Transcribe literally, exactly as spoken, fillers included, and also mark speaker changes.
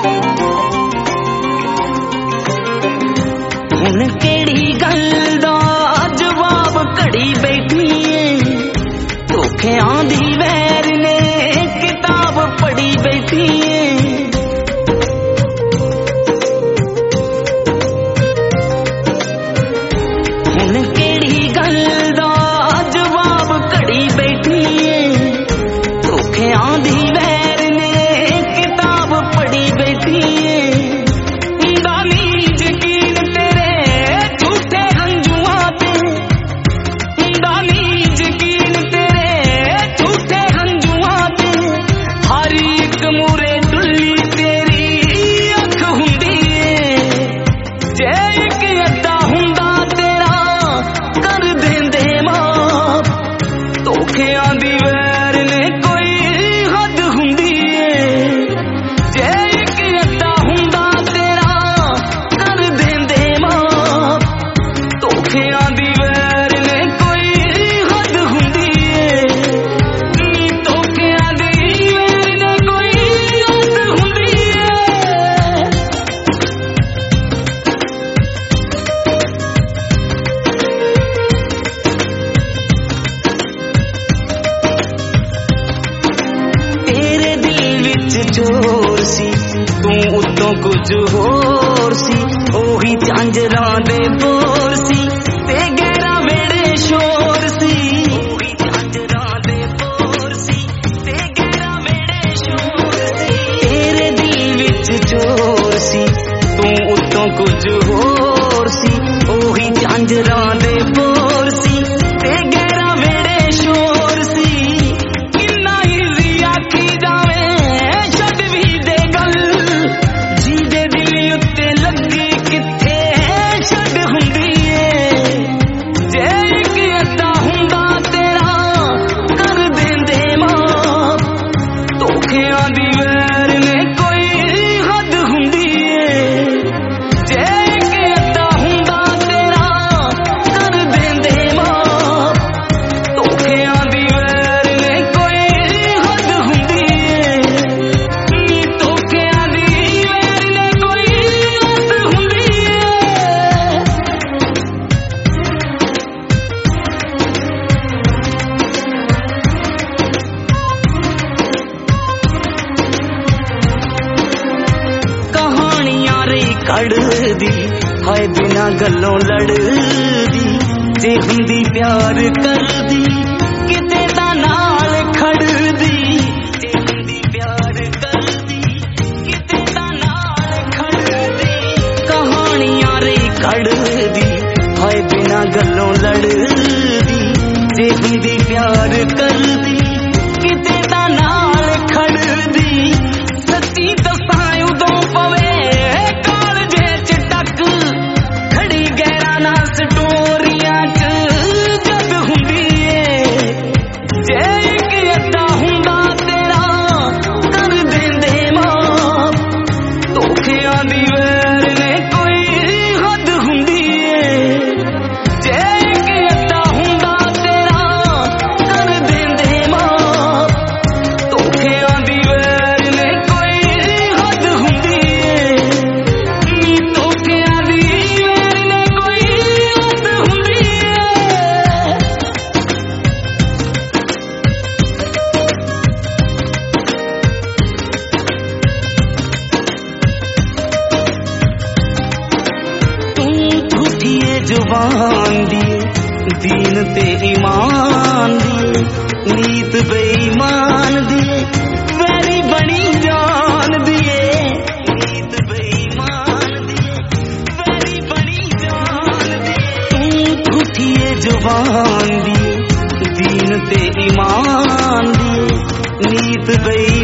Speaker 1: हुण केड़ी गल दा जवाब घड़ी बैठी है, धोखेआं दी वैर ने किताब पढ़ी बैठी है। हुण केड़ी गल दा जवाब घड़ी बैठी है, धोखेआं दी वैर ने किताब पढ़ी बैठी है। चोर सी तू उतों कुछ होर सी, ओही झांजरां दे बोर सी ते गहरा वेड़े शोर सी। ओही झांजरां दे बोर सी ते गहरा वेड़े शोर सी। तेरे दिल विच चोर सी तू उतों कुछ होर सी, ओही झांजरां दे बोर सी ते गहरा वेड़े शोर सी। किन्ना ईज़ी आखी जावे कड़दी हाय बिना गलों लड़दी, जे हुंदी प्यार करदी किते दा नाल खड़दी। जे हुंदी प्यार करदी किते दा नाल खड़दी। कहानियां रे कड़दी हाय बिना गलों लड़दी, जे हुंदी प्यार करदी किते दा नाल खड़दी। सच्ची दसां उदों पवे जुबान दी दीन ते ईमान दी, नीत बेईमान दी वैरी बनी जान दिए। नीत बेईमान दी वैरी बनी जान दिए। तू झूठिए जुबान दी दीन ते ईमान दी, नीत बेईमान